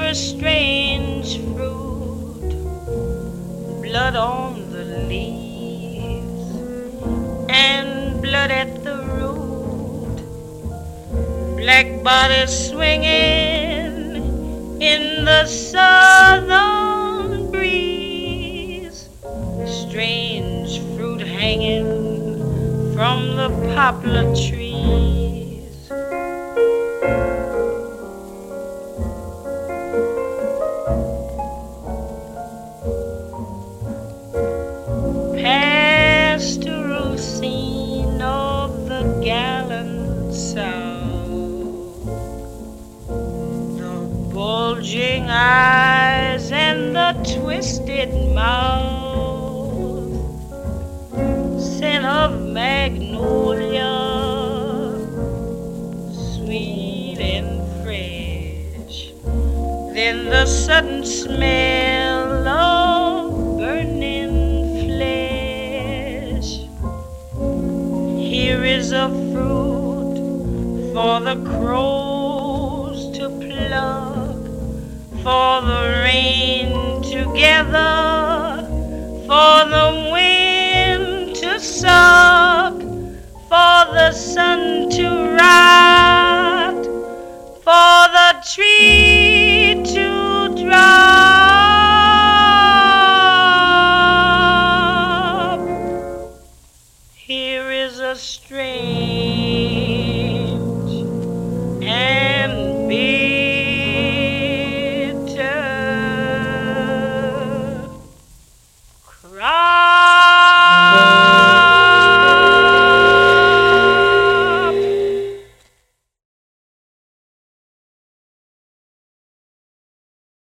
a strange fruit, blood on the leaves and blood at the root, black bodies swinging in the southern breeze, strange fruit hanging from the poplar trees. Pastoral scene of the gallant South, the bulging eyes and the twisted mouth, scent of magnolia, sweet and fresh, then the sudden smell of burning flesh. Here is a fruit for the crows to pluck, for the rain to gather, for the wind to suck, for the sun to rot, for the tree to drop. Here is a strange and bitter cry.